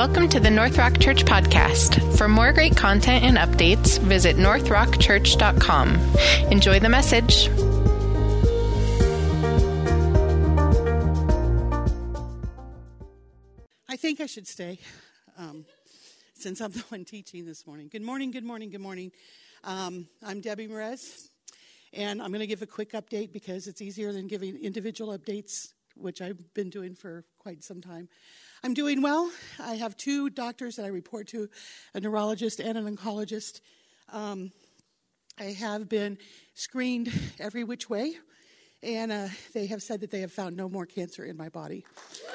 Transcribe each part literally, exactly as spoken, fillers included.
Welcome to the North Rock Church podcast. For more great content and updates, visit north rock church dot com. Enjoy the message. I think I should stay um, since I'm the one teaching this morning. Good morning, good morning, good morning. Um, I'm Debbie Merez, and I'm going to give a quick update because it's easier than giving individual updates, which I've been doing for quite some time. I'm doing well. I have two doctors that I report to, a neurologist and an oncologist. Um, I have been screened every which way, and uh, they have said that they have found no more cancer in my body.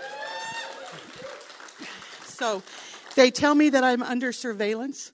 So they tell me that I'm under surveillance.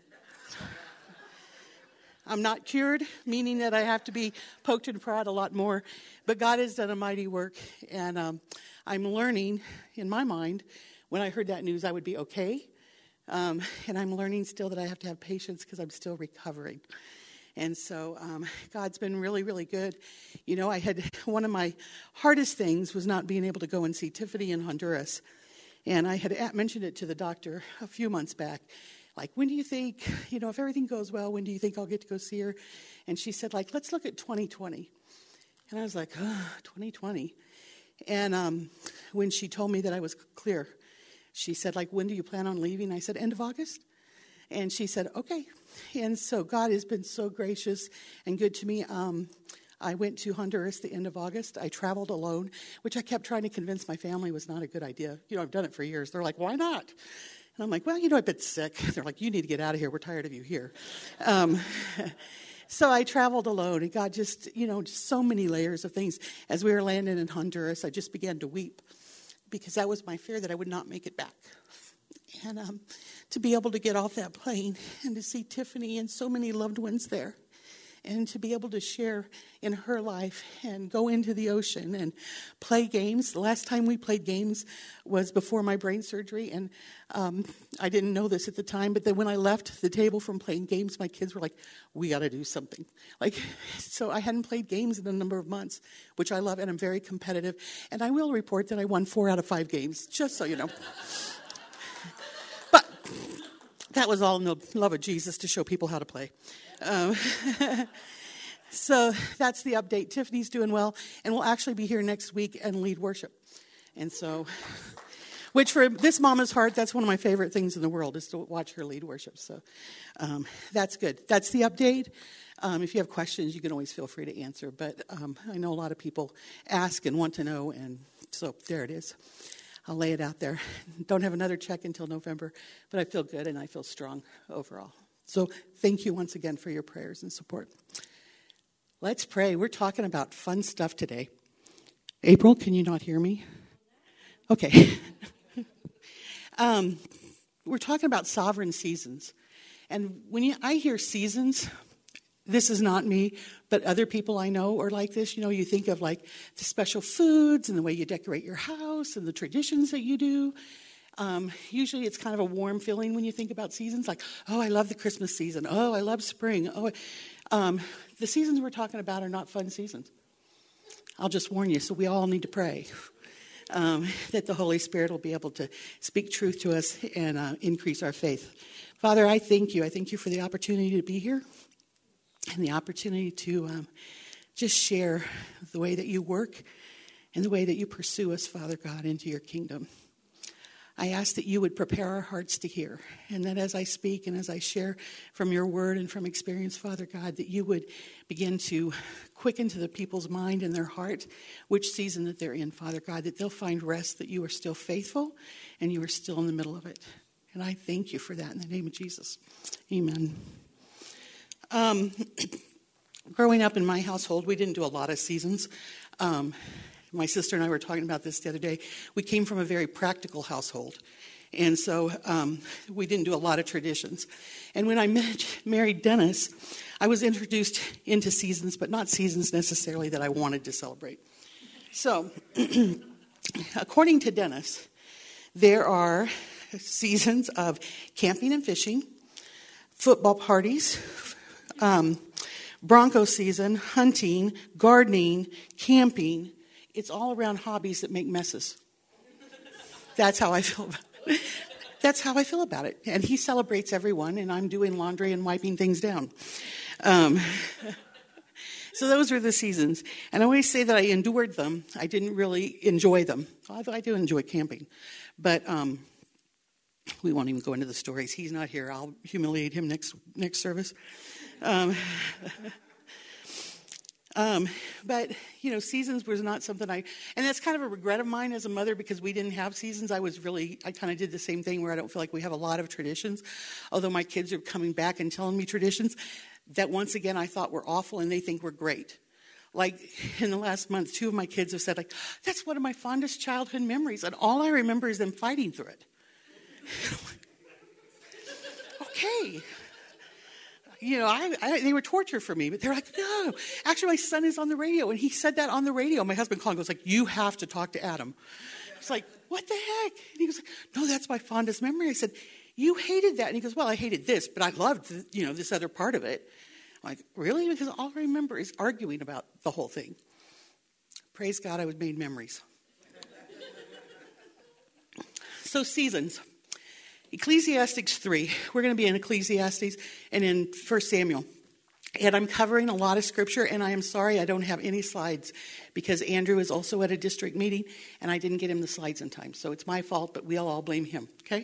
I'm not cured, meaning that I have to be poked and prod a lot more. But God has done a mighty work, and um, I'm learning, in my mind, when I heard that news, I would be okay. Um, and I'm learning still that I have to have patience because I'm still recovering. And so um, God's been really, really good. You know, I had one of my hardest things was not being able to go and see Tiffany in Honduras. And I had mentioned it to the doctor a few months back. Like, when do you think, you know, if everything goes well, when do you think I'll get to go see her? And she said, like, let's look at twenty twenty. And I was like, oh, twenty twenty. And um, when she told me that I was clear, she said, like, when do you plan on leaving? I said, end of August. And she said, okay. And so God has been so gracious and good to me. Um, I went to Honduras the end of August. I traveled alone, which I kept trying to convince my family was not a good idea. You know, I've done it for years. They're like, why not? And I'm like, well, you know, I've been sick. They're like, you need to get out of here. We're tired of you here. Um, so I traveled alone, and God just, you know, just so many layers of things. As we were landing in Honduras, I just began to weep because that was my fear that I would not make it back. And um, to be able to get off that plane and to see Tiffany and so many loved ones there, and to be able to share in her life and go into the ocean and play games. The last time we played games was before my brain surgery, and um, I didn't know this at the time, but then when I left the table from playing games, my kids were like, we got to do something. Like, so I hadn't played games in a number of months, which I love, and I'm very competitive. And I will report that I won four out of five games, just so you know. But that was all in the love of Jesus to show people how to play. Um, so that's the update. Tiffany's doing well, and we'll actually be here next week and lead worship. And so, which for this mama's heart, that's one of my favorite things in the world is to watch her lead worship. So um, that's good. That's the update. Um, if you have questions, you can always feel free to answer. But um, I know a lot of people ask and want to know, and so there it is. I'll lay it out there. Don't have another check until November, but I feel good and I feel strong overall. So thank you once again for your prayers and support. Let's pray. We're talking about fun stuff today. April, can you not hear me? Okay. um, we're talking about sovereign seasons. And when you, I hear seasons, this is not me, but other people I know are like this. You know, you think of like the special foods and the way you decorate your house and the traditions that you do. Um, usually it's kind of a warm feeling when you think about seasons, like, oh, I love the Christmas season. Oh, I love spring. Oh, um, the seasons we're talking about are not fun seasons. I'll just warn you, so we all need to pray um, that the Holy Spirit will be able to speak truth to us and uh, increase our faith. Father, I thank you. I thank you for the opportunity to be here and the opportunity to um, just share the way that you work and the way that you pursue us, Father God, into your kingdom. I ask that you would prepare our hearts to hear, and that as I speak and as I share from your word and from experience, Father God, that you would begin to quicken to the people's mind and their heart which season that they're in, Father God, that they'll find rest, that you are still faithful and you are still in the middle of it. And I thank you for that in the name of Jesus. Amen. Um, growing up in my household, we didn't do a lot of seasons. Um My sister and I were talking about this the other day. We came from a very practical household. And so um, we didn't do a lot of traditions. And when I met, married Dennis, I was introduced into seasons, but not seasons necessarily that I wanted to celebrate. So according to Dennis, there are seasons of camping and fishing, football parties, um, Bronco season, hunting, gardening, camping. It's all around hobbies that make messes. That's how I feel about it. that's how I feel about it. And he celebrates everyone, and I'm doing laundry and wiping things down. Um, so those were the seasons. And I always say that I endured them. I didn't really enjoy them, although I do enjoy camping. But um, we won't even go into the stories. He's not here. I'll humiliate him next next service. Um, um, but, you know, seasons was not something I, and that's kind of a regret of mine as a mother because we didn't have seasons. I was really, I kind of did the same thing where I don't feel like we have a lot of traditions, although my kids are coming back and telling me traditions that once again I thought were awful and they think were great. Like in the last month, two of my kids have said, like, that's one of my fondest childhood memories, and all I remember is them fighting through it. Okay. You know, I, I, they were torture for me, but they're like, no. Actually, my son is on the radio, and he said that on the radio. My husband called and goes like, you have to talk to Adam. It's like, what the heck? And he goes like, no, that's my fondest memory. I said, you hated that. And he goes, well, I hated this, but I loved, you know, this other part of it. I'm like, really? Because all I remember is arguing about the whole thing. Praise God, I was made memories. So seasons. Ecclesiastes three. We're going to be in Ecclesiastes and in First Samuel. And I'm covering a lot of scripture, and I am sorry I don't have any slides because Andrew is also at a district meeting, and I didn't get him the slides in time. So it's my fault, but we'll all blame him, okay?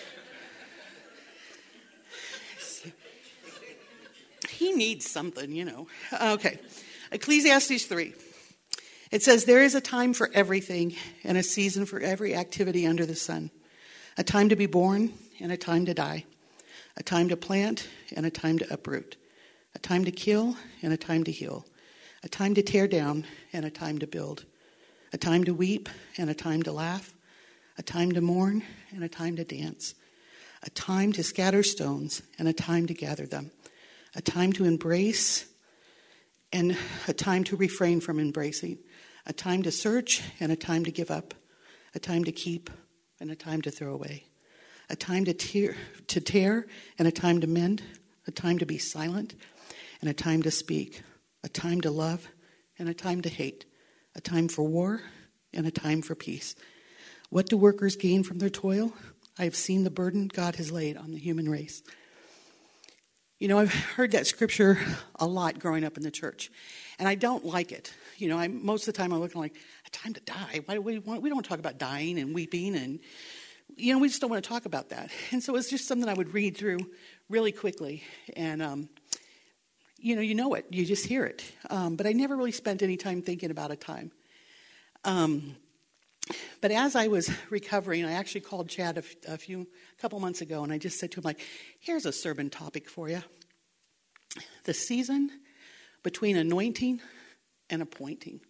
He needs something, you know. Okay. Ecclesiastes three. It says, there is a time for everything and a season for every activity under the sun. A time to be born and a time to die. A time to plant and a time to uproot. A time to kill and a time to heal. A time to tear down and a time to build. A time to weep and a time to laugh. A time to mourn and a time to dance. A time to scatter stones and a time to gather them. A time to embrace and a time to refrain from embracing. A time to search and a time to give up. A time to keep and a time to throw away. A time to tear, to tear and a time to mend. A time to be silent and a time to speak. A time to love and a time to hate. A time for war and a time for peace. What do workers gain from their toil? I have seen the burden God has laid on the human race. You know, I've heard that scripture a lot growing up in the church, and I don't like it. You know, I, most of the time I'm looking like, a time to die. Why do we want? We don't talk about dying and weeping, and you know, we just don't want to talk about that. And so it's just something I would read through really quickly, and um, you know, you know it, you just hear it. Um, but I never really spent any time thinking about a time. Um, but as I was recovering, I actually called Chad a, a few, a couple months ago, and I just said to him, like, here's a sermon topic for you. The season between anointing and appointing.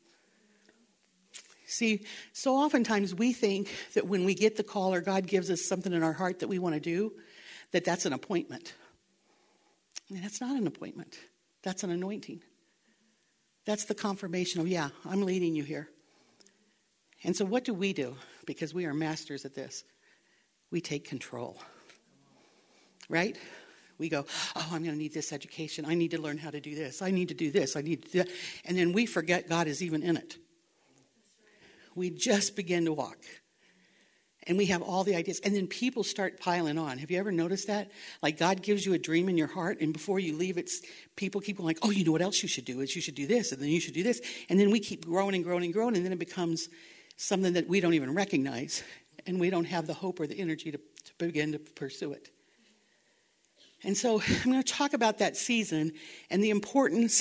See, so oftentimes we think that when we get the call or God gives us something in our heart that we want to do, that that's an appointment. And that's not an appointment. That's an anointing. That's the confirmation of, yeah, I'm leading you here. And so what do we do? Because we are masters at this. We take control. Right? We go, oh, I'm going to need this education. I need to learn how to do this. I need to do this. I need to do that. And then we forget God is even in it. We just begin to walk. And we have all the ideas. And then people start piling on. Have you ever noticed that? Like God gives you a dream in your heart, and before you leave, it's people keep going like, oh, you know what else you should do? Is you should do this, and then you should do this. And then we keep growing and growing and growing, and then it becomes something that we don't even recognize. And we don't have the hope or the energy to, to begin to pursue it. And so I'm going to talk about that season and the importance,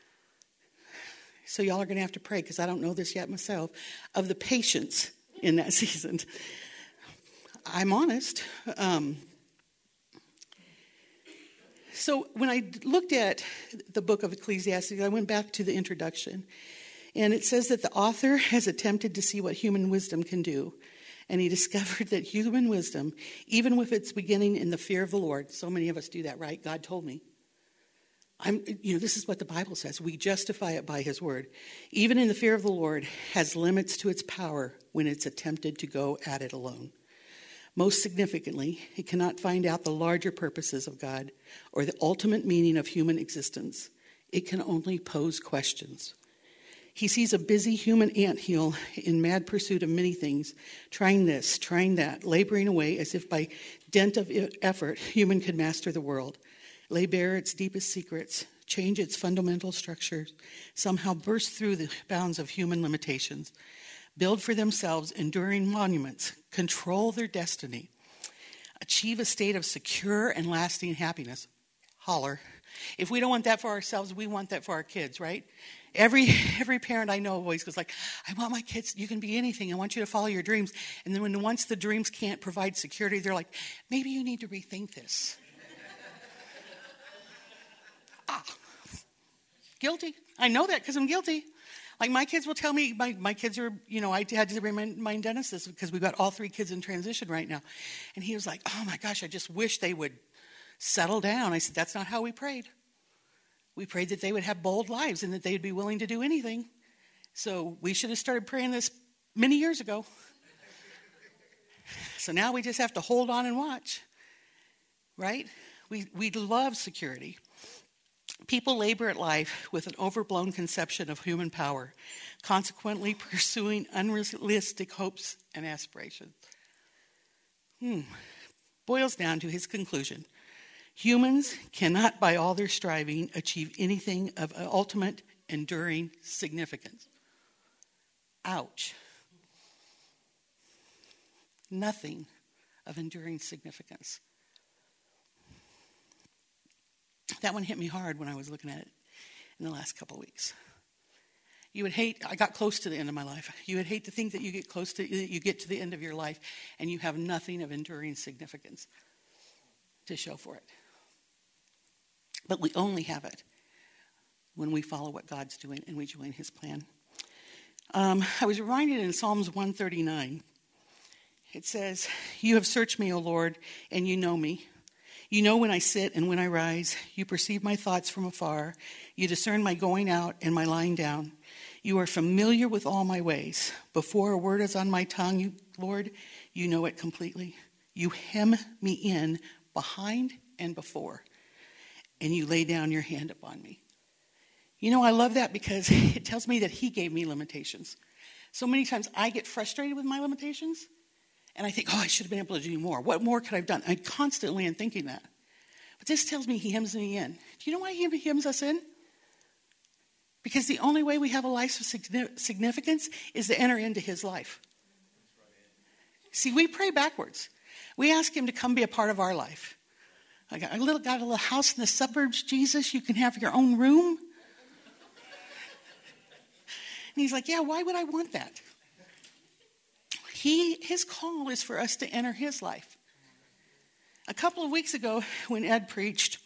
so y'all are going to have to pray because I don't know this yet myself, of the patience in that season. I'm honest. Um, so when I looked at the book of Ecclesiastes, I went back to the introduction. And it says that the author has attempted to see what human wisdom can do. And he discovered that human wisdom, even with its beginning in the fear of the Lord, so many of us do that, right? God told me. I'm, you know, this is what the Bible says. We justify it by his word. Even in the fear of the Lord has limits to its power when it's attempted to go at it alone. Most significantly, it cannot find out the larger purposes of God or the ultimate meaning of human existence. It can only pose questions. He sees a busy human anthill in mad pursuit of many things, trying this, trying that, laboring away as if by dint of effort, human could master the world, lay bare its deepest secrets, change its fundamental structures, somehow burst through the bounds of human limitations, build for themselves enduring monuments, control their destiny, achieve a state of secure and lasting happiness. Holler. If we don't want that for ourselves, we want that for our kids, right? Every every parent I know always goes like, I want my kids, you can be anything. I want you to follow your dreams. And then when once the dreams can't provide security, they're like, maybe you need to rethink this. ah, guilty. I know that because I'm guilty. Like my kids will tell me, my, my kids are, you know, I had to remind my dentist this because we've got all three kids in transition right now. And he was like, oh my gosh, I just wish they would settle down. I said, that's not how we prayed. We prayed that they would have bold lives and that they'd be willing to do anything. So we should have started praying this many years ago. So now we just have to hold on and watch, right? We we love security. People labor at life with an overblown conception of human power, consequently pursuing unrealistic hopes and aspirations. Hmm. Boils down to his conclusion. Humans cannot, by all their striving, achieve anything of ultimate, enduring significance. Ouch. Nothing of enduring significance. That one hit me hard when I was looking at it in the last couple of weeks. You would hate, I got close to the end of my life. You would hate to think that you get close to, you get to the end of your life and you have nothing of enduring significance to show for it. But we only have it when we follow what God's doing and we join his plan. Um, I was reminded in Psalms one thirty-nine, it says, you have searched me, O Lord, and you know me. You know when I sit and when I rise. You perceive my thoughts from afar. You discern my going out and my lying down. You are familiar with all my ways. Before a word is on my tongue, you, Lord, you know it completely. You hem me in behind and before, and you lay down your hand upon me. You know, I love that because it tells me that he gave me limitations. So many times I get frustrated with my limitations, and I think, oh, I should have been able to do more. What more could I have done? I constantly am thinking that. But this tells me he hems me in. Do you know why he hems us in? Because the only way we have a life of significance is to enter into his life. See, we pray backwards. We ask him to come be a part of our life. I got a little, got a little house in the suburbs, Jesus. You can have your own room. And he's like, yeah, why would I want that? He, his call is for us to enter his life. A couple of weeks ago, when Ed preached,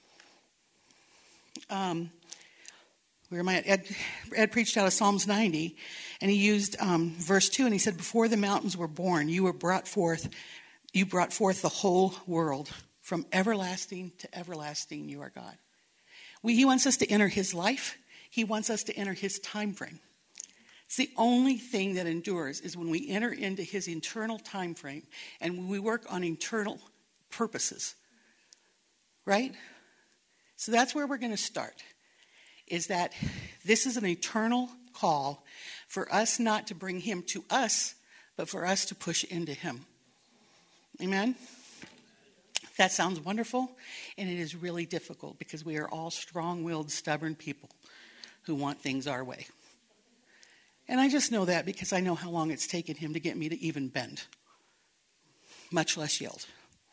um, where am I at? Ed, Ed preached out of Psalms ninety, and he used um, verse two, and he said, before the mountains were born, you were brought forth, you brought forth the whole world. From everlasting to everlasting, you are God. We, he wants us to enter his life. He wants us to enter his time frame. It's the only thing that endures is when we enter into his eternal time frame and when we work on eternal purposes. Right? So that's where we're going to start, is that this is an eternal call for us not to bring him to us, but for us to push into him. Amen? That sounds wonderful, and it is really difficult because we are all strong-willed, stubborn people who want things our way. And I just know that because I know how long it's taken him to get me to even bend, much less yield.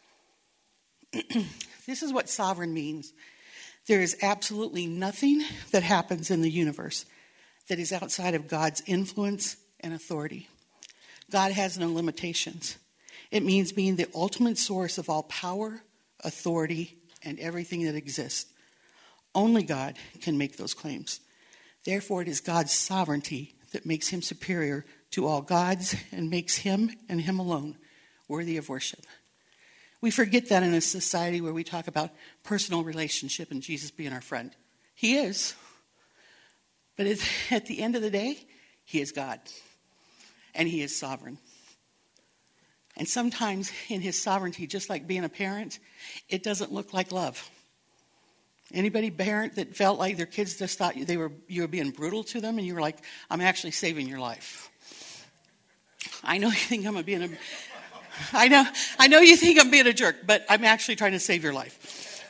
This is what sovereign means. There is absolutely nothing that happens in the universe that is outside of God's influence and authority. God has no limitations. It means being the ultimate source of all power, authority, and everything that exists. Only God can make those claims. Therefore, it is God's sovereignty that makes him superior to all gods and makes him and him alone worthy of worship. We forget that in a society where we talk about personal relationship and Jesus being our friend. He is. But at the end of the day, he is God. And he is sovereign. And sometimes in his sovereignty, just like being a parent, it doesn't look like love. Anybody parent that felt like their kids just thought they were you were being brutal to them, and you were like, I'm actually saving your life? I know you think I'm being a I know I know you think I'm being a jerk, but I'm actually trying to save your life.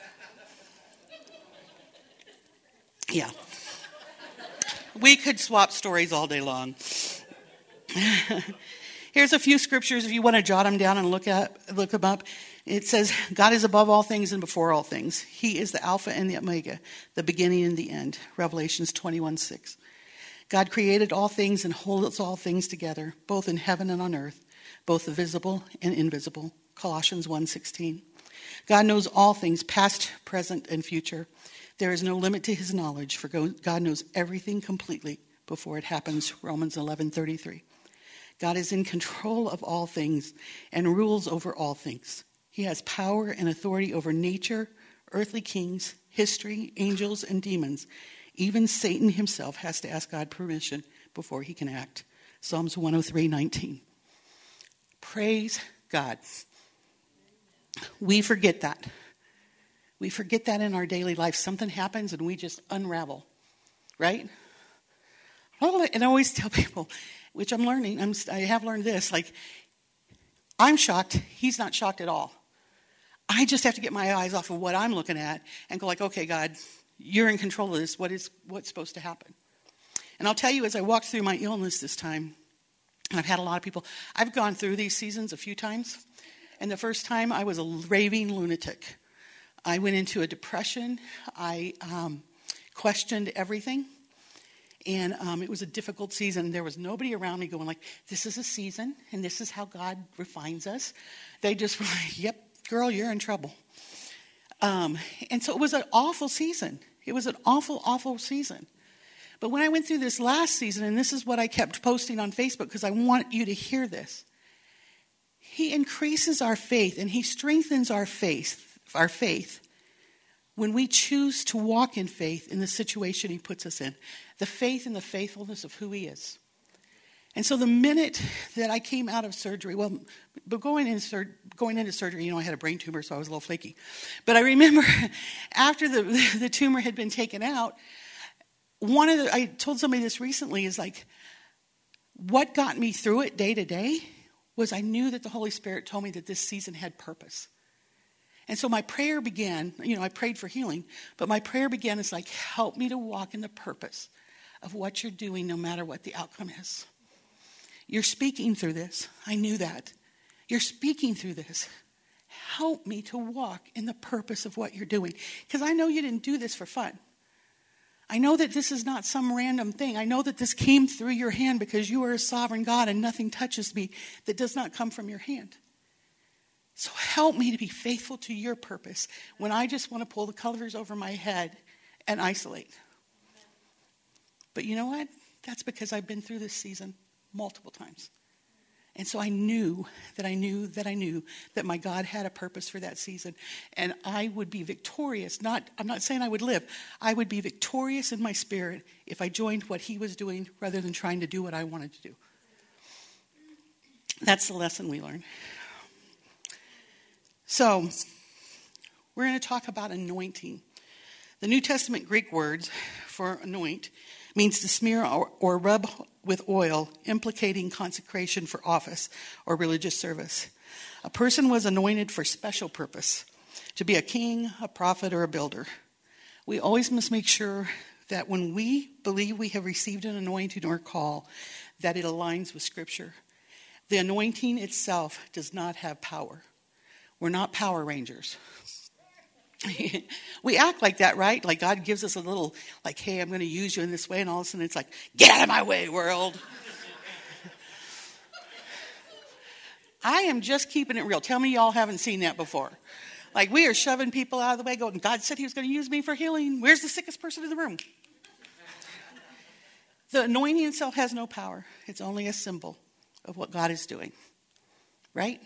Yeah. We could swap stories all day long. Here's a few scriptures if you want to jot them down and look at look them up. It says, God is above all things and before all things. He is the Alpha and the Omega, the beginning and the end. Revelations twenty-one six. God created all things and holds all things together, both in heaven and on earth, both the visible and invisible. Colossians one sixteen. God knows all things, past, present, and future. There is no limit to his knowledge, for God knows everything completely before it happens. Romans eleven thirty-three. God is in control of all things and rules over all things. He has power and authority over nature, earthly kings, history, angels, and demons. Even Satan himself has to ask God permission before he can act. Psalms one oh three nineteen. Praise God. We forget that. We forget that in our daily life. Something happens and we just unravel, right? And I always tell people, which I'm learning, I'm, I have learned this, like, I'm shocked. He's not shocked at all. I just have to get my eyes off of what I'm looking at and go like, okay, God, you're in control of this. What is what's supposed to happen? And I'll tell you, as I walked through my illness this time, and I've had a lot of people, I've gone through these seasons a few times. And the first time I was a raving lunatic. I went into a depression. I um, questioned everything. And um, it was a difficult season. There was nobody around me going like, this is a season, and this is how God refines us. They just were like, yep, girl, you're in trouble. Um, and so it was an awful season. It was an awful, awful season. But when I went through this last season, and this is what I kept posting on Facebook because I want you to hear this. He increases our faith, and he strengthens our faith, our faith when we choose to walk in faith in the situation he puts us in. The faith and the faithfulness of who he is. And so the minute that I came out of surgery, well, but going, in sur- going into surgery, you know, I had a brain tumor, so I was a little flaky. But I remember after the, the tumor had been taken out, one of the, I told somebody this recently, is like, what got me through it day to day was I knew that the Holy Spirit told me that this season had purpose. And so my prayer began, you know, I prayed for healing, but my prayer began as like, help me to walk in the purpose of what you're doing no matter what the outcome is. You're speaking through this. I knew that. You're speaking through this. Help me to walk in the purpose of what you're doing. Because I know you didn't do this for fun. I know that this is not some random thing. I know that this came through your hand because you are a sovereign God and nothing touches me that does not come from your hand. So help me to be faithful to your purpose when I just want to pull the covers over my head and isolate. But you know what? That's because I've been through this season multiple times. And so I knew that I knew that I knew that my God had a purpose for that season. And I would be victorious. Not, I'm not saying I would live. I would be victorious in my spirit if I joined what he was doing rather than trying to do what I wanted to do. That's the lesson we learn. So we're going to talk about anointing. The New Testament Greek word for anoint means to smear or, or rub with oil, implicating consecration for office or religious service. A person was anointed for special purpose, to be a king, a prophet, or a builder. We always must make sure that when we believe we have received an anointing or call, that it aligns with Scripture. The anointing itself does not have power. We're not Power Rangers. We act like that, right? Like God gives us a little, like, hey, I'm going to use you in this way. And all of a sudden it's like, get out of my way, world. I am just keeping it real. Tell me y'all haven't seen that before. Like we are shoving people out of the way going, God said he was going to use me for healing. Where's the sickest person in the room? The anointing itself has no power. It's only a symbol of what God is doing. Right?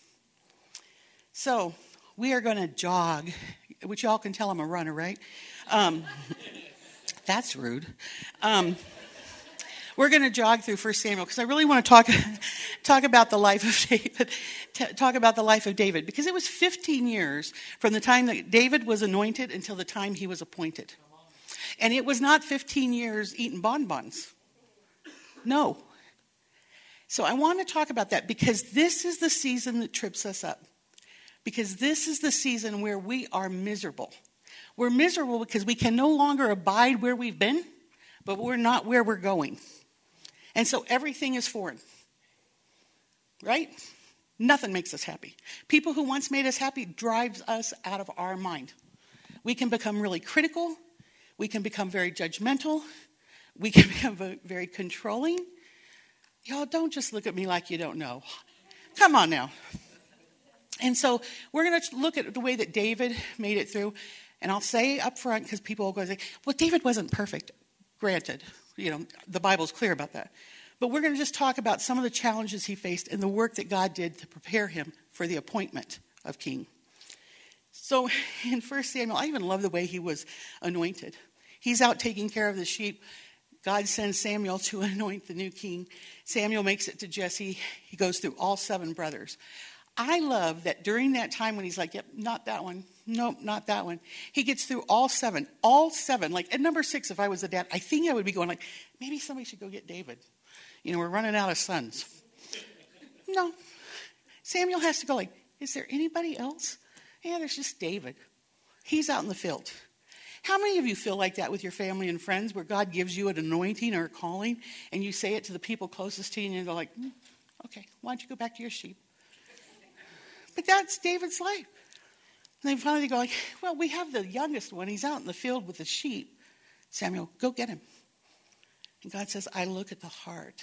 So we are going to jog, which y'all can tell I'm a runner, right? Um, that's rude. Um, we're going to jog through First Samuel because I really want to talk talk about the life of David. T- talk about the life of David because it was fifteen years from the time that David was anointed until the time he was appointed, and it was not fifteen years eating bonbons. No. So I want to talk about that because this is the season that trips us up. Because this is the season where we are miserable. We're miserable because we can no longer abide where we've been, but we're not where we're going. And so everything is foreign. Right? Nothing makes us happy. People who once made us happy drives us out of our mind. We can become really critical. We can become very judgmental. We can become very controlling. Y'all, don't just look at me like you don't know. Come on now. And so we're going to look at the way that David made it through. And I'll say up front, because people will go say, well, David wasn't perfect. Granted, you know, the Bible's clear about that. But we're going to just talk about some of the challenges he faced and the work that God did to prepare him for the appointment of king. So in First Samuel, I even love the way he was anointed. He's out taking care of the sheep. God sends Samuel to anoint the new king. Samuel makes it to Jesse. He goes through all seven brothers. I love that during that time when he's like, yep, not that one. Nope, not that one. He gets through all seven. All seven. Like at number six, if I was the dad, I think I would be going like, maybe somebody should go get David. You know, we're running out of sons. No. Samuel has to go like, is there anybody else? Yeah, there's just David. He's out in the field. How many of you feel like that with your family and friends where God gives you an anointing or a calling and you say it to the people closest to you and you go like, mm, okay, why don't you go back to your sheep? But that's David's life. And they finally go like, well, we have the youngest one. He's out in the field with the sheep. Samuel, go get him. And God says, I look at the heart.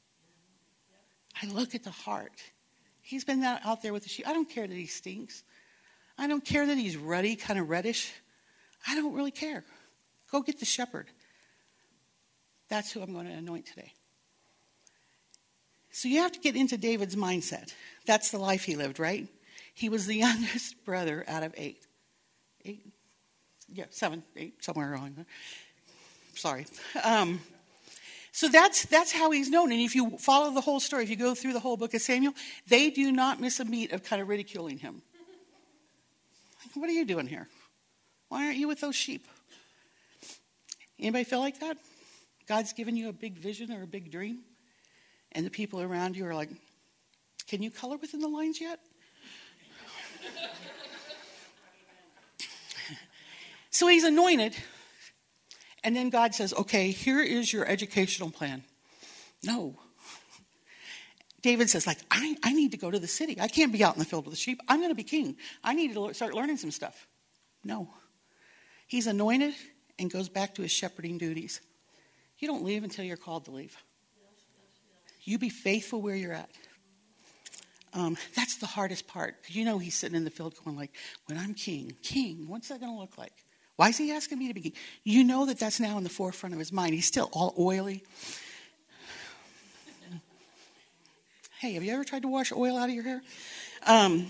I look at the heart. He's been out there with the sheep. I don't care that he stinks. I don't care that he's ruddy, kind of reddish. I don't really care. Go get the shepherd. That's who I'm going to anoint today. So you have to get into David's mindset. That's the life he lived, right? He was the youngest brother out of eight. Eight? Yeah, seven, eight, somewhere around. Sorry. Um, so that's that's how he's known. And if you follow the whole story, if you go through the whole book of Samuel, they do not miss a beat of kind of ridiculing him. What are you doing here? Why aren't you with those sheep? Anybody feel like that? God's given you a big vision or a big dream, and the people around you are like, can you color within the lines yet? So he's anointed, and then God says, okay, here is your educational plan. No. David says, like, I, I need to go to the city. I can't be out in the field with the sheep. I'm going to be king. I need to start learning some stuff. No. He's anointed and goes back to his shepherding duties. You don't leave until you're called to leave. You be faithful where you're at. Um, that's the hardest part. You know he's sitting in the field going like, when I'm king, king, what's that going to look like? Why is he asking me to be king? You know that that's now in the forefront of his mind. He's still all oily. Hey, have you ever tried to wash oil out of your hair? Um,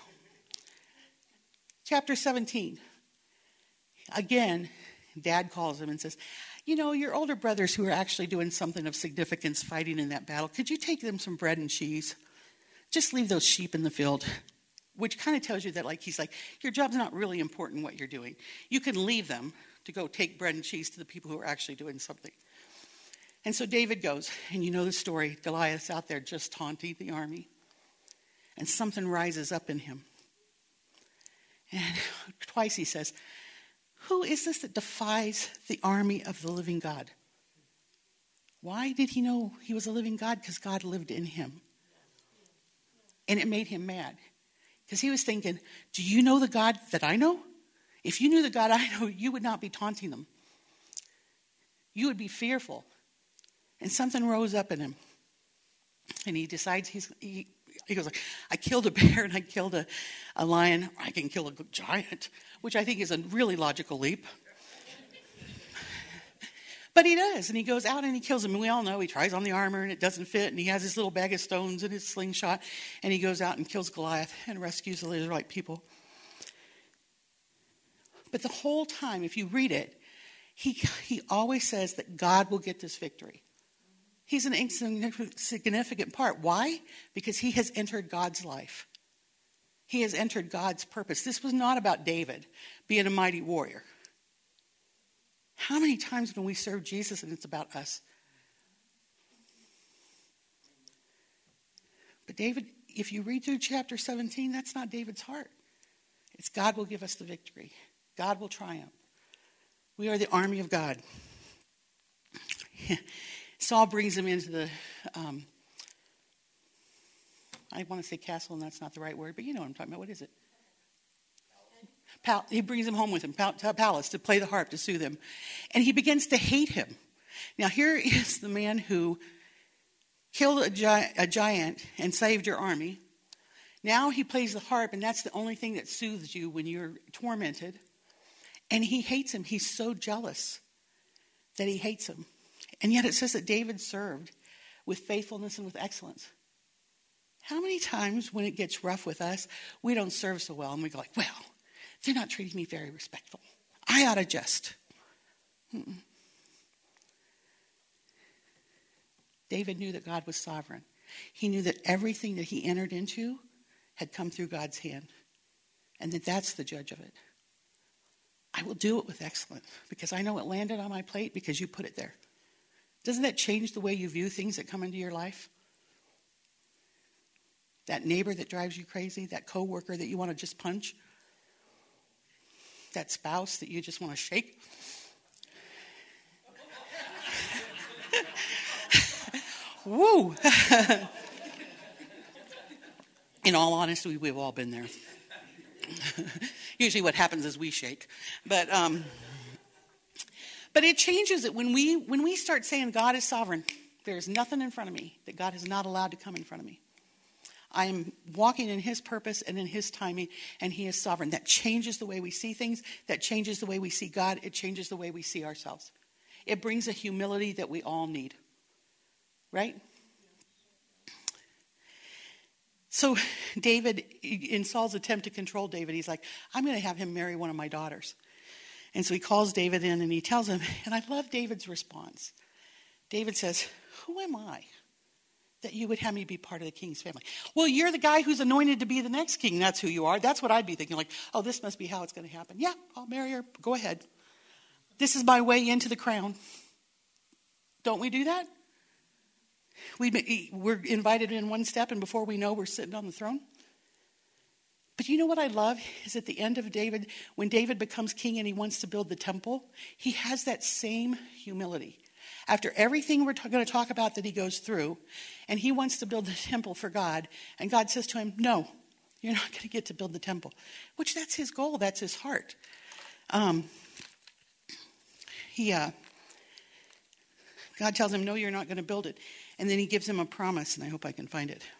chapter seventeen. Again, Dad calls him and says, you know, your older brothers who are actually doing something of significance fighting in that battle, could you take them some bread and cheese? Just leave those sheep in the field. Which kind of tells you that, like, he's like, your job's not really important what you're doing. You can leave them to go take bread and cheese to the people who are actually doing something. And so David goes, and you know the story. Goliath's out there just taunting the army. And something rises up in him. And twice he says, who is this that defies the army of the living God? Why did he know he was a living God? Because God lived in him. And it made him mad. Because he was thinking, do you know the God that I know? If you knew the God I know, you would not be taunting them. You would be fearful. And something rose up in him. And he decides he's, he, he goes like, I killed a bear and I killed a, a lion. I can kill a giant, which I think is a really logical leap. But he does, and he goes out and he kills him. And we all know he tries on the armor and it doesn't fit, and he has his little bag of stones and his slingshot, and he goes out and kills Goliath and rescues the Israelite people. But the whole time, if you read it, he he always says that God will get this victory. He's an insignificant part. Why? Because he has entered God's life. He has entered God's purpose. This was not about David being a mighty warrior. How many times when we serve Jesus and it's about us? But David, if you read through chapter seventeen, that's not David's heart. It's God will give us the victory. God will triumph. We are the army of God. Saul brings him into the, um, I want to say castle, and that's not the right word, but you know what I'm talking about. What is it? Pal- he brings him home with him, pal- to a palace, to play the harp, to soothe him. And he begins to hate him. Now, here is the man who killed a, gi- a giant and saved your army. Now he plays the harp, and that's the only thing that soothes you when you're tormented. And he hates him. He's so jealous that he hates him. And yet it says that David served with faithfulness and with excellence. How many times when it gets rough with us, we don't serve so well, and we go like, well, they're not treating me very respectful. I ought to just. Mm-mm. David knew that God was sovereign. He knew that everything that he entered into had come through God's hand, and that that's the judge of it. I will do it with excellence because I know it landed on my plate because you put it there. Doesn't that change the way you view things that come into your life? That neighbor that drives you crazy, that coworker that you want to just punch, that spouse that you just want to shake. Woo! In all honesty, we've all been there. Usually what happens is we shake. But um, but it changes it when we when we start saying God is sovereign. There's nothing in front of me that God is not allowed to come in front of me. I am walking in his purpose and in his timing, and he is sovereign. That changes the way we see things. That changes the way we see God. It changes the way we see ourselves. It brings a humility that we all need. Right? So David, in Saul's attempt to control David, he's like, I'm going to have him marry one of my daughters. And so he calls David in and he tells him, and I love David's response. David says, who am I that you would have me be part of the king's family? Well, you're the guy who's anointed to be the next king. That's who you are. That's what I'd be thinking. Like, oh, this must be how it's going to happen. Yeah, I'll marry her. Go ahead. This is my way into the crown. Don't we do that? We, we're invited in one step, and before we know, we're sitting on the throne. But you know what I love is at the end of David, when David becomes king and he wants to build the temple, he has that same humility. After everything we're t- going to talk about that he goes through, and he wants to build the temple for God, and God says to him, no, you're not going to get to build the temple, which that's his goal, that's his heart. Um, he, uh, God tells him, no, you're not going to build it. And then he gives him a promise, and I hope I can find it.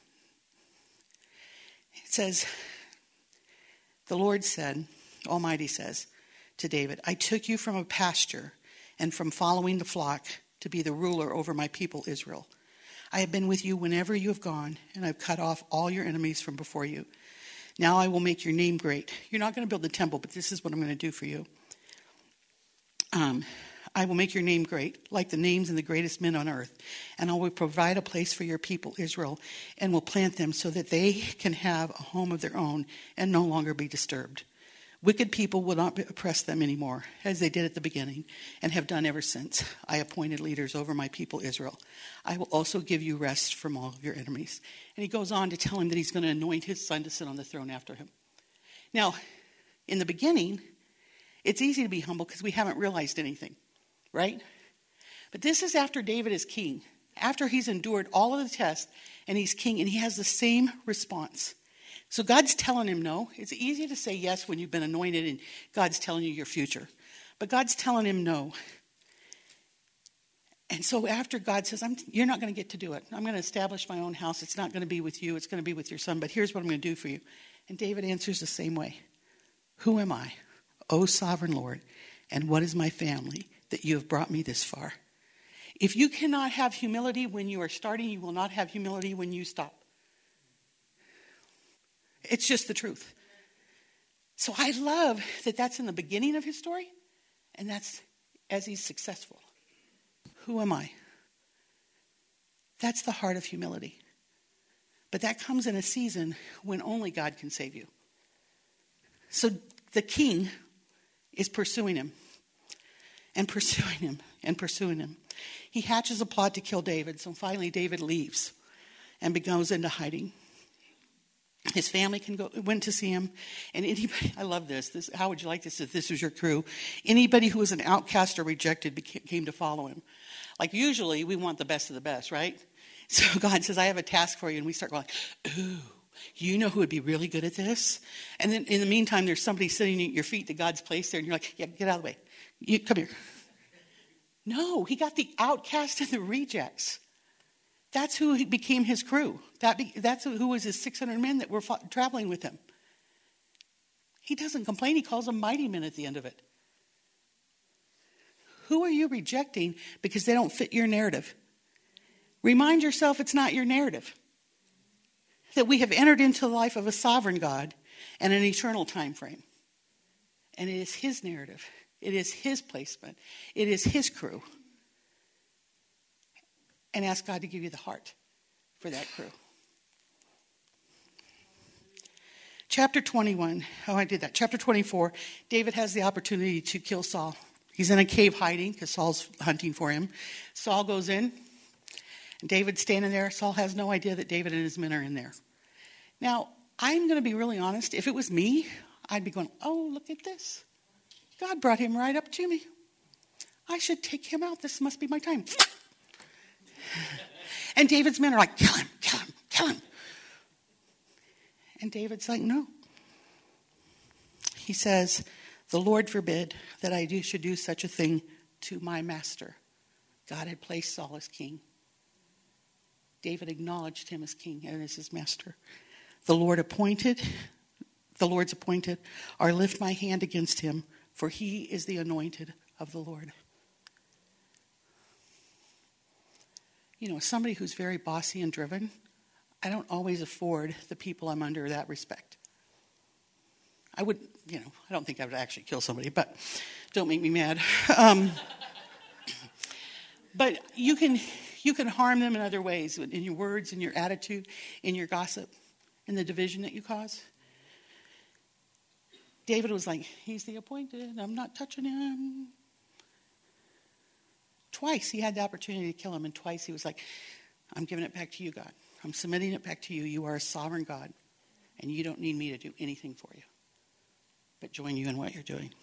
It says, the Lord said, Almighty says to David, I took you from a pasture and from following the flock to be the ruler over my people Israel. I have been with you whenever you have gone, and I've cut off all your enemies from before you. Now I will make your name great. You're not going to build the temple, but this is what I'm going to do for you. Um, I will make your name great, like the names of the greatest men on earth. And I will provide a place for your people, Israel, and will plant them so that they can have a home of their own and no longer be disturbed. Wicked people will not oppress them anymore, as they did at the beginning, and have done ever since I appointed leaders over my people, Israel. I will also give you rest from all of your enemies. And he goes on to tell him that he's going to anoint his son to sit on the throne after him. Now, in the beginning, it's easy to be humble because we haven't realized anything. Right? But this is after David is king, after he's endured all of the tests and he's king, and he has the same response. So God's telling him no. It's easy to say yes when you've been anointed and God's telling you your future. But God's telling him no. And so after God says, I'm, you're not going to get to do it. I'm going to establish my own house. It's not going to be with you. It's going to be with your son. But here's what I'm going to do for you. And David answers the same way. Who am I, O sovereign Lord, and what is my family that you have brought me this far? If you cannot have humility when you are starting, you will not have humility when you stop. It's just the truth. So I love that that's in the beginning of his story, and that's as he's successful. Who am I? That's the heart of humility. But that comes in a season when only God can save you. So the king is pursuing him and pursuing him and pursuing him. He hatches a plot to kill David. So finally David leaves and goes into hiding. His family can go went to see him. And anybody, I love this. This, how would you like this if this was your crew? Anybody who was an outcast or rejected became, came to follow him. Like usually we want the best of the best, right? So God says, I have a task for you. And we start going, ooh, you know who would be really good at this? And then in the meantime, there's somebody sitting at your feet that God's placed there. And you're like, yeah, get out of the way. You, come here. No, he got the outcast and the rejects. That's who became his crew. That be, that's who was his six hundred men that were fa- traveling with him. He doesn't complain. He calls them mighty men at the end of it. Who are you rejecting because they don't fit your narrative? Remind yourself it's not your narrative. That we have entered into the life of a sovereign God and an eternal time frame. And it is his narrative. It is his placement. It is his crew. And ask God to give you the heart for that crew. Chapter twenty-one. Oh, I did that. Chapter twenty-four. David has the opportunity to kill Saul. He's in a cave hiding because Saul's hunting for him. Saul goes in. And David's standing there. Saul has no idea that David and his men are in there. Now, I'm going to be really honest. If it was me, I'd be going, oh, look at this. God brought him right up to me. I should take him out. This must be my time. And David's men are like, kill him, kill him, kill him. And David's like, no. He says, the Lord forbid that I do, should do such a thing to my master. God had placed Saul as king. David acknowledged him as king and as his master. The Lord appointed, the Lord's appointed, or lift my hand against him, for he is the anointed of the Lord. You know, somebody who's very bossy and driven, I don't always afford the people I'm under that respect. I would, you know, I don't think I would actually kill somebody, but don't make me mad. Um, but you can you can harm them in other ways, in your words, in your attitude, in your gossip, in the division that you cause. David was like, he's the appointed, I'm not touching him. Twice he had the opportunity to kill him, and twice he was like, I'm giving it back to you, God. I'm submitting it back to you. You are a sovereign God, and you don't need me to do anything for you, but join you in what you're doing.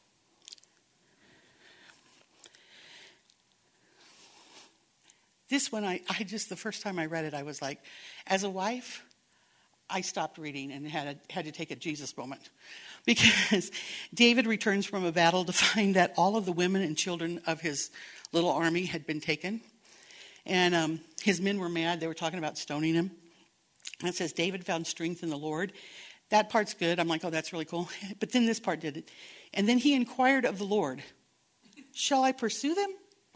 This one, I, I just, the first time I read it, I was like, as a wife, I stopped reading and had a, had to take a Jesus moment. Because David returns from a battle to find that all of the women and children of his little army had been taken. And um, his men were mad. They were talking about stoning him. And it says, David found strength in the Lord. That part's good. I'm like, oh, that's really cool. But then this part did it. And then he inquired of the Lord, shall I pursue them?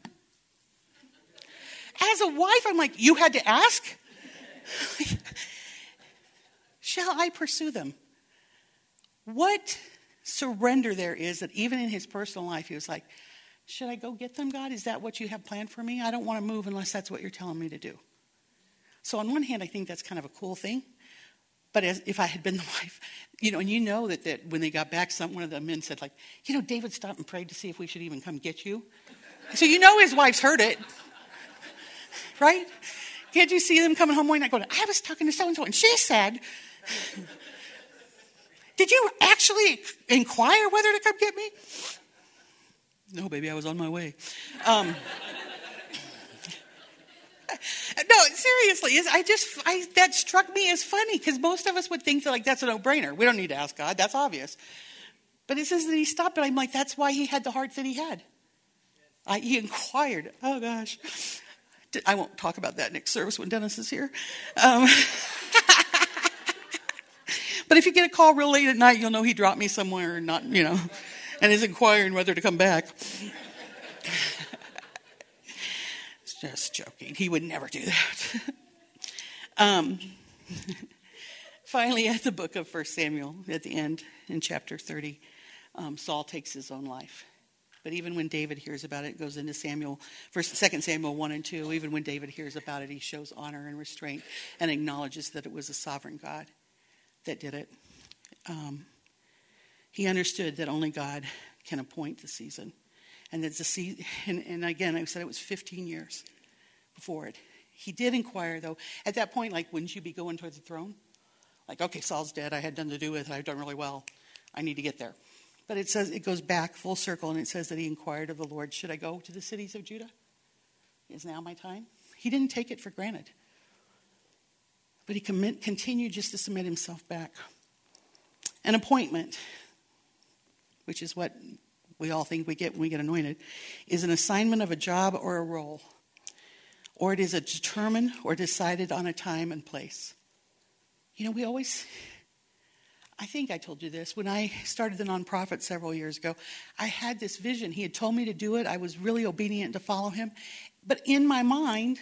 As a wife, I'm like, you had to ask? Shall I pursue them? What surrender there is that even in his personal life, he was like, should I go get them, God? Is that what you have planned for me? I don't want to move unless that's what you're telling me to do. So on one hand, I think that's kind of a cool thing. But as if I had been the wife, you know, and you know that, that when they got back, some one of the men said, like, you know, David stopped and prayed to see if we should even come get you. So you know his wife's heard it. Right? Can't you see them coming home one night going, I was talking to so-and-so and she said, did you actually inquire whether to come get me? No, baby, I was on my way. Um, no, seriously, I just, I, that struck me as funny because most of us would think that like that's a no-brainer. We don't need to ask God. That's obvious. But it says that he stopped, and I'm like, that's why he had the heart that he had. I, he inquired. Oh, gosh. I won't talk about that next service when Dennis is here. Um, but if you get a call real late at night, you'll know he dropped me somewhere and not, you know, and is inquiring whether to come back. Just joking. He would never do that. um, finally, at the book of First Samuel, at the end, in chapter thirty, um, Saul takes his own life. But even when David hears about it, it goes into Samuel, First, Second Samuel one and two. Even when David hears about it, he shows honor and restraint and acknowledges that it was a sovereign God that did it. Um, he understood that only God can appoint the season. And, that's a se- and, and again, I said it was fifteen years before it. He did inquire, though. At that point, like, wouldn't you be going towards the throne? Like, okay, Saul's dead. I had nothing to do with it. I've done really well. I need to get there. But it says, it goes back full circle, and it says that he inquired of the Lord, should I go to the cities of Judah? Is now my time? He didn't take it for granted. But he commit, continued just to submit himself back. An appointment, which is what we all think we get when we get anointed, is an assignment of a job or a role. Or it is a determined or decided on a time and place. You know, we always, I think I told you this, when I started the nonprofit several years ago, I had this vision. He had told me to do it. I was really obedient to follow him. But in my mind,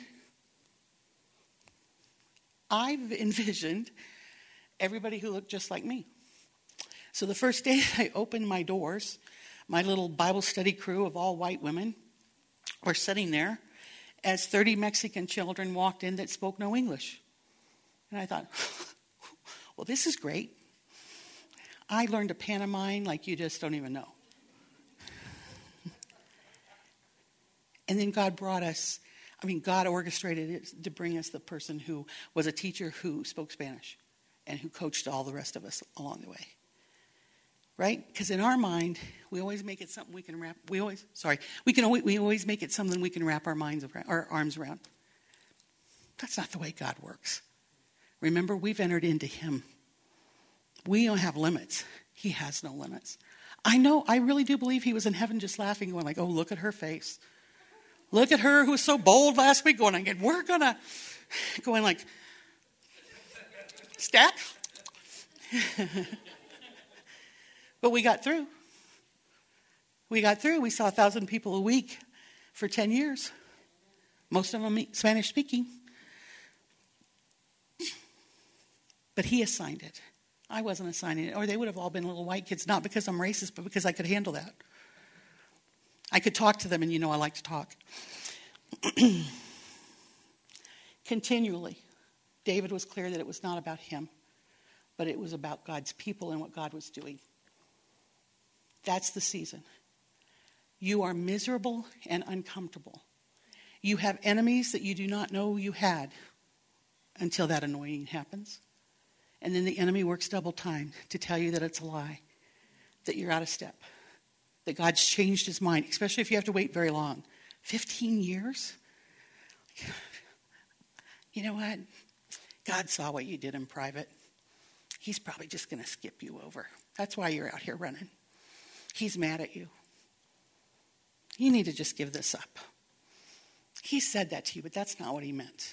I've envisioned everybody who looked just like me. So the first day I opened my doors, my little Bible study crew of all white women were sitting there as thirty Mexican children walked in that spoke no English. And I thought, well, this is great. I learned to pantomime like you just don't even know. And then God brought us, I mean, God orchestrated it to bring us the person who was a teacher who spoke Spanish and who coached all the rest of us along the way. Right? Because in our mind, we always make it something we can wrap. We always, sorry, we can always, we always make it something we can wrap our minds around, our arms around. That's not the way God works. Remember, we've entered into Him. We don't have limits. He has no limits. I know. I really do believe He was in heaven, just laughing, going like, "Oh, look at her face. Look at her who was so bold last week." Going again, we're gonna, going like, stat. But we got through. We got through. We saw a thousand people a week for ten years. Most of them Spanish speaking. But He assigned it. I wasn't assigning it. Or they would have all been little white kids. Not because I'm racist, but because I could handle that. I could talk to them, and you know I like to talk. Continually, David was clear that it was not about him, but it was about God's people and what God was doing. That's the season. You are miserable and uncomfortable. You have enemies that you do not know you had until that anointing happens. And then the enemy works double time to tell you that it's a lie, that you're out of step, that God's changed His mind, especially if you have to wait very long. fifteen years? You know what? God saw what you did in private. He's probably just going to skip you over. That's why you're out here running. He's mad at you. You need to just give this up. He said that to you, but that's not what He meant.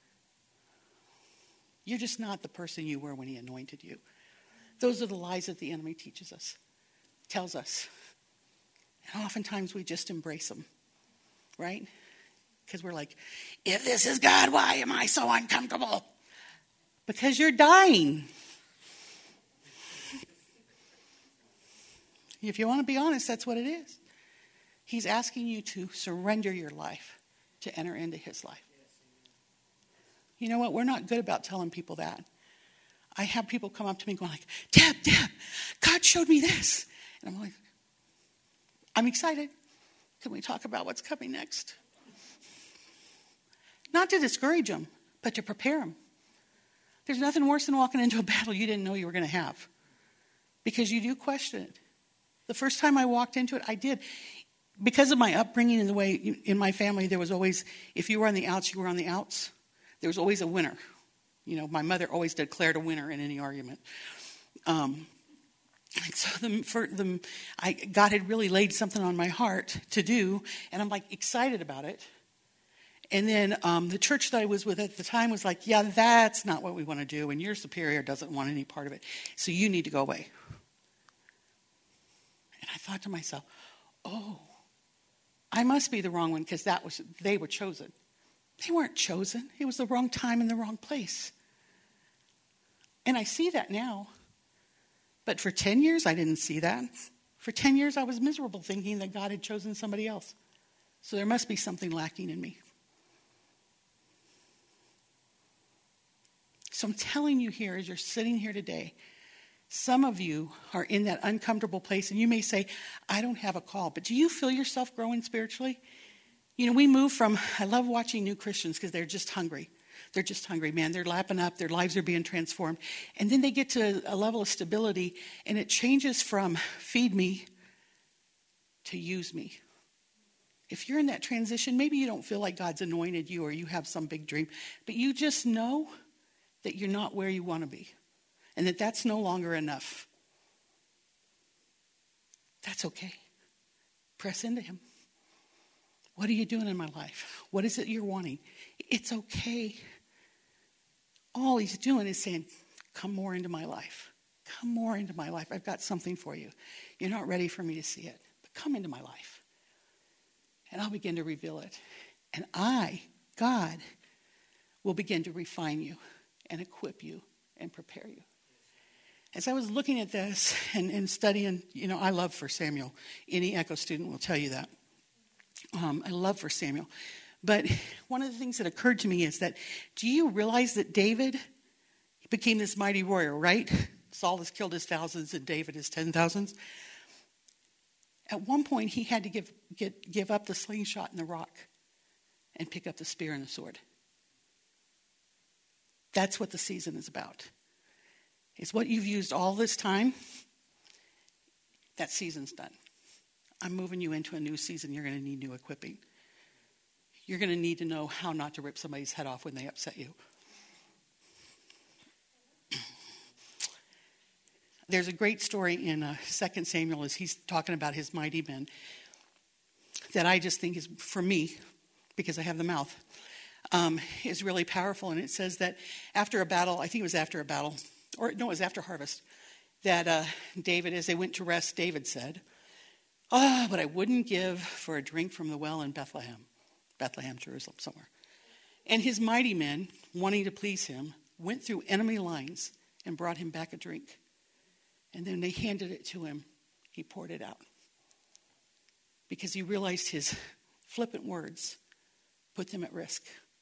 You're just not the person you were when He anointed you. Those are the lies that the enemy teaches us, tells us. And oftentimes we just embrace them, right? Because we're like, if this is God, why am I so uncomfortable? Because you're dying. If you want to be honest, that's what it is. He's asking you to surrender your life to enter into His life. You know what? We're not good about telling people that. I have people come up to me going like, Deb, Deb, God showed me this. And I'm like, I'm excited. Can we talk about what's coming next? Not to discourage them, but to prepare them. There's nothing worse than walking into a battle you didn't know you were going to have. Because you do question it. The first time I walked into it, I did. Because of my upbringing and the way in my family, there was always, if you were on the outs, you were on the outs. There was always a winner. You know, my mother always declared a winner in any argument. Um, so the, for the, I, God had really laid something on my heart to do, and I'm like excited about it. And then um, the church that I was with at the time was like, yeah, that's not what we want to do, and your superior doesn't want any part of it. So you need to go away. And I thought to myself, oh, I must be the wrong one because that was they were chosen. They weren't chosen. It was the wrong time and the wrong place. And I see that now. But for ten years, I didn't see that. For ten years, I was miserable thinking that God had chosen somebody else. So there must be something lacking in me. So I'm telling you here, as you're sitting here today, some of you are in that uncomfortable place, and you may say, I don't have a call. But do you feel yourself growing spiritually? You know, we move from, I love watching new Christians because they're just hungry. They're just hungry, man. They're lapping up. Their lives are being transformed. And then they get to a level of stability, and it changes from feed me to use me. If you're in that transition, maybe you don't feel like God's anointed you or you have some big dream, but you just know that you're not where you want to be and that that's no longer enough. That's okay. Press into him. What are you doing in my life? What is it you're wanting? It's okay. All he's doing is saying, come more into my life. Come more into my life. I've got something for you. You're not ready for me to see it, but come into my life. And I'll begin to reveal it. And I, God, will begin to refine you and equip you and prepare you. As I was looking at this and, and studying, you know, I love First Samuel. Any Echo student will tell you that. Um, I love First Samuel. But one of the things that occurred to me is that, do you realize that David became this mighty warrior, right? Saul has killed his thousands and David his ten thousands. At one point, he had to give, get, give up the slingshot and the rock and pick up the spear and the sword. That's what the season is about. It's what you've used all this time. That season's done. I'm moving you into a new season. You're going to need new equipping. You're going to need to know how not to rip somebody's head off when they upset you. There's a great story in uh, Second Samuel as he's talking about his mighty men that I just think is, for me, because I have the mouth, um, is really powerful. And it says that after a battle, I think it was after a battle, or no, it was after harvest, that uh, David, as they went to rest, David said, oh, but I wouldn't give for a drink from the well in Bethlehem, Bethlehem, Jerusalem, somewhere. And his mighty men, wanting to please him, went through enemy lines and brought him back a drink. And then they handed it to him. He poured it out. Because he realized his flippant words put them at risk.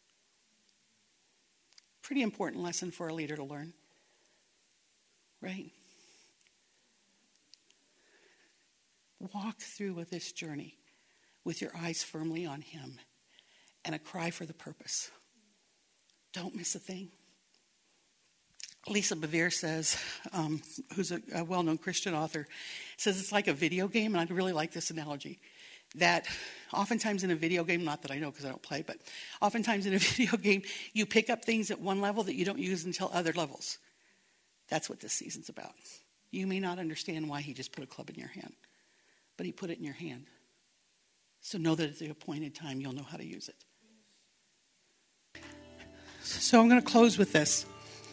Pretty important lesson for a leader to learn. Right? Walk through with this journey with your eyes firmly on him and a cry for the purpose. Don't miss a thing. Lisa Bevere says, um, who's a, a well-known Christian author, says it's like a video game, and I really like this analogy, that oftentimes in a video game, not that I know because I don't play, but oftentimes in a video game, you pick up things at one level that you don't use until other levels. That's what this season's about. You may not understand why he just put a club in your hand, but he put it in your hand. So know that at the appointed time, you'll know how to use it. So I'm going to close with this.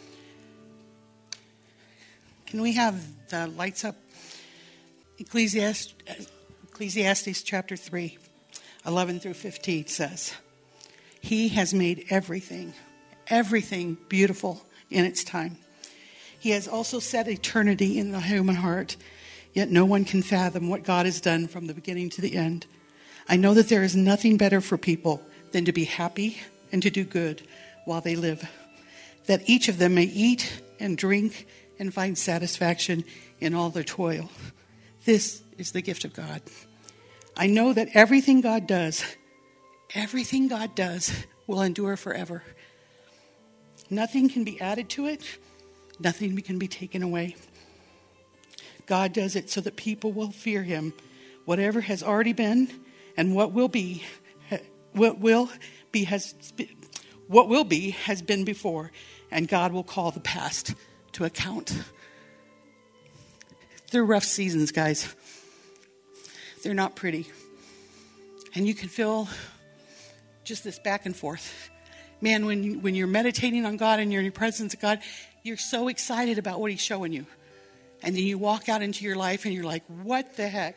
Can we have the lights up? Ecclesiastes, Ecclesiastes chapter three, eleven through fifteen says, he has made everything, everything beautiful in its time. He has also set eternity in the human heart, yet no one can fathom what God has done from the beginning to the end. I know that there is nothing better for people than to be happy and to do good while they live, that each of them may eat and drink and find satisfaction in all their toil. This is the gift of God. I know that everything God does, everything God does will endure forever. Nothing can be added to it. Nothing can be taken away. God does it so that people will fear him. Whatever has already been and what will be, what will be has, what will be has been before, and God will call the past to account. They're rough seasons, guys. They're not pretty. And you can feel just this back and forth. Man, when, you, when you're meditating on God and you're in the presence of God, you're so excited about what he's showing you. And then you walk out into your life and you're like, what the heck?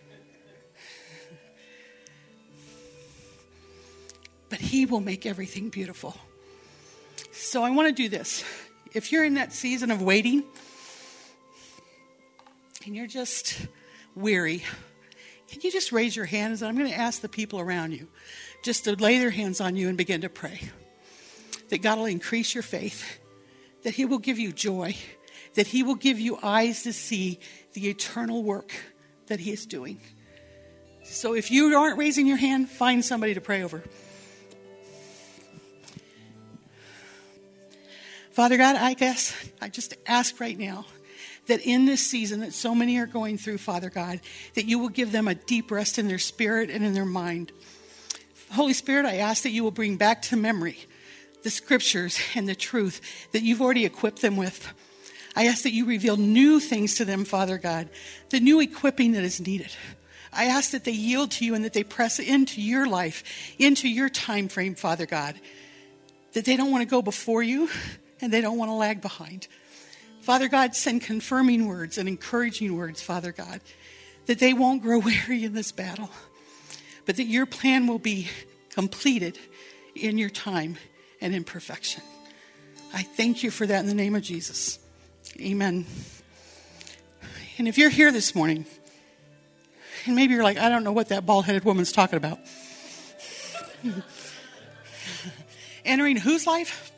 But he will make everything beautiful. So I want to do this. If you're in that season of waiting and you're just weary, can you just raise your hands? And I'm going to ask the people around you just to lay their hands on you and begin to pray. That God will increase your faith, that he will give you joy, that he will give you eyes to see the eternal work that he is doing. So if you aren't raising your hand, find somebody to pray over. Father God, I guess I just ask right now that in this season that so many are going through, Father God, that you will give them a deep rest in their spirit and in their mind. Holy Spirit, I ask that you will bring back to memory the scriptures and the truth that you've already equipped them with. I ask that you reveal new things to them, Father God, the new equipping that is needed. I ask that they yield to you and that they press into your life, into your time frame, Father God, that they don't want to go before you and they don't want to lag behind. Father God, send confirming words and encouraging words, Father God, that they won't grow weary in this battle, but that your plan will be completed in your time and in perfection. I thank you for that in the name of Jesus. Amen. And if you're here this morning, and maybe you're like, I don't know what that bald-headed woman's talking about. Entering whose life?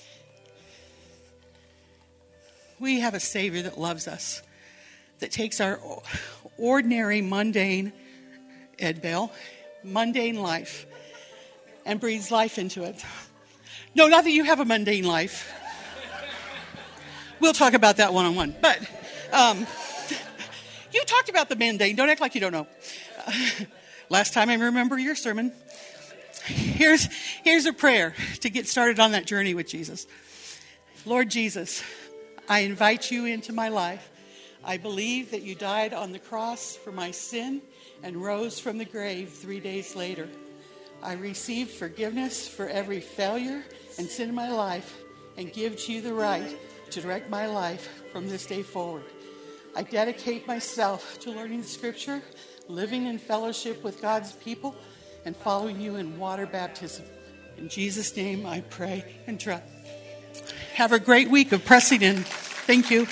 We have a Savior that loves us, that takes our ordinary, mundane, Ed Bell, mundane life, and breathes life into it. No, not that you have a mundane life. We'll talk about that one-on-one. But um, you talked about the mundane. Don't act like you don't know. Uh, last time I remember your sermon. Here's, here's a prayer to get started on that journey with Jesus. Lord Jesus, I invite you into my life. I believe that you died on the cross for my sin and rose from the grave three days later. I receive forgiveness for every failure and sin in my life and give to you the right to direct my life from this day forward. I dedicate myself to learning the scripture, living in fellowship with God's people, and following you in water baptism. In Jesus' name I pray and trust. Have a great week of pressing in. Thank you.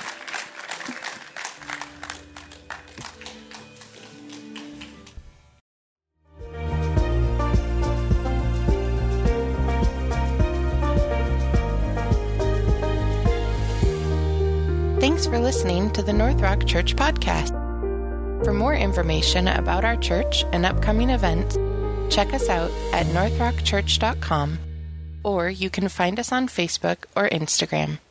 Thanks for listening to the North Rock Church Podcast. For more information about our church and upcoming events, check us out at north rock church dot com, or you can find us on Facebook or Instagram.